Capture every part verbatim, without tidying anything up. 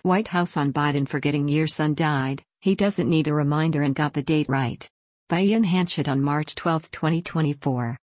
White House on Biden forgetting year son died, he doesn't need a reminder and got the date right. By Ian Hanchett on March twelfth, twenty twenty-four.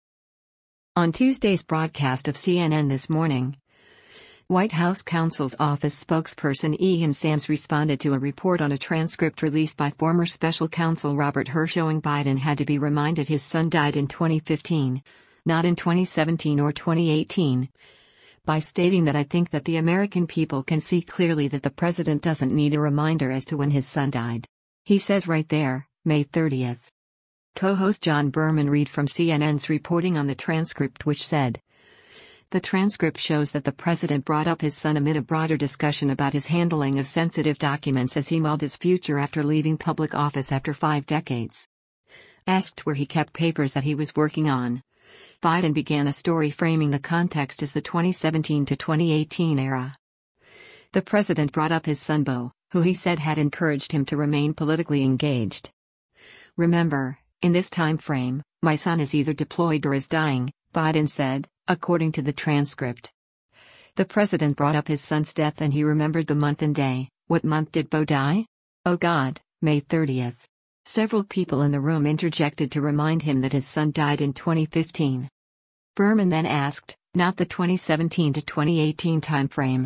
On Tuesday's broadcast of C N N This Morning, White House counsel's office spokesperson Ian Sams responded to a report on a transcript released by former special counsel Robert Hur showing Biden had to be reminded his son died in twenty fifteen, not in twenty seventeen or twenty eighteen, by stating that I think that the American people can see clearly that the president doesn't need a reminder as to when his son died. He says right there, May thirtieth. Co-host John Berman read from C N N's reporting on the transcript, which said, the transcript shows that the president brought up his son amid a broader discussion about his handling of sensitive documents as he mulled his future after leaving public office after five decades. Asked where he kept papers that he was working on, Biden began a story framing the context as the twenty seventeen to twenty eighteen era. The president brought up his son Beau, who he said had encouraged him to remain politically engaged. Remember, in this time frame, my son is either deployed or is dying, Biden said, according to the transcript. The president brought up his son's death and he remembered the month and day. What month did Beau die? Oh God, May thirtieth. Several people in the room interjected to remind him that his son died in twenty fifteen. Berman then asked, not the twenty seventeen to twenty eighteen timeframe.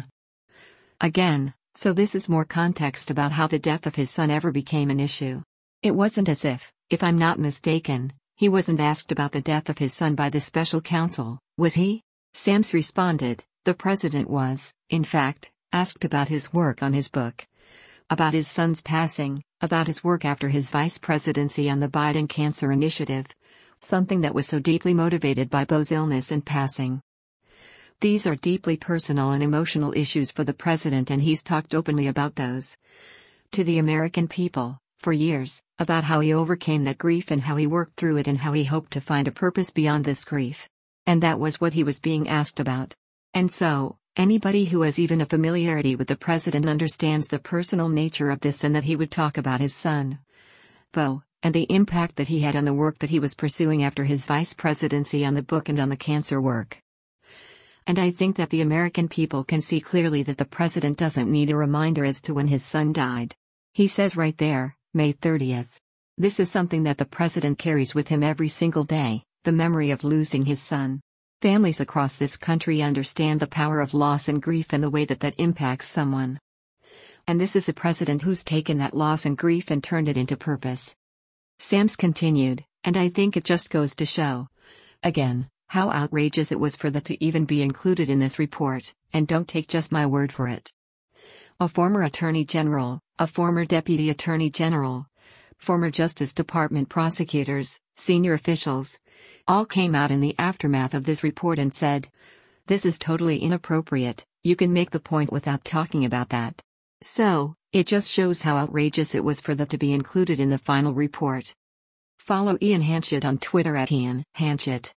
Again, so this is more context about how the death of his son ever became an issue. It wasn't as if, if I'm not mistaken, he wasn't asked about the death of his son by the special counsel, was he? Sams responded, the president was, in fact, asked about his work on his book, about his son's passing, about his work after his vice presidency on the Biden Cancer Initiative, something that was so deeply motivated by Beau's illness and passing. These are deeply personal and emotional issues for the president, and he's talked openly about those to the American people, for years, about how he overcame that grief and how he worked through it and how he hoped to find a purpose beyond this grief. And that was what he was being asked about. And so, anybody who has even a familiarity with the president understands the personal nature of this and that he would talk about his son, Beau, and the impact that he had on the work that he was pursuing after his vice presidency on the book and on the cancer work. And I think that the American people can see clearly that the president doesn't need a reminder as to when his son died. He says right there, May thirtieth. This is something that the president carries with him every single day, the memory of losing his son. Families across this country understand the power of loss and grief and the way that that impacts someone. And this is a president who's taken that loss and grief and turned it into purpose. Sams continued, and I think it just goes to show, again, how outrageous it was for that to even be included in this report, and don't take just my word for it. A former attorney general, a former deputy attorney general, former Justice Department prosecutors, senior officials, all came out in the aftermath of this report and said, this is totally inappropriate, you can make the point without talking about that. So, it just shows how outrageous it was for that to be included in the final report. Follow Ian Hanchett on Twitter at Ian Hanchett.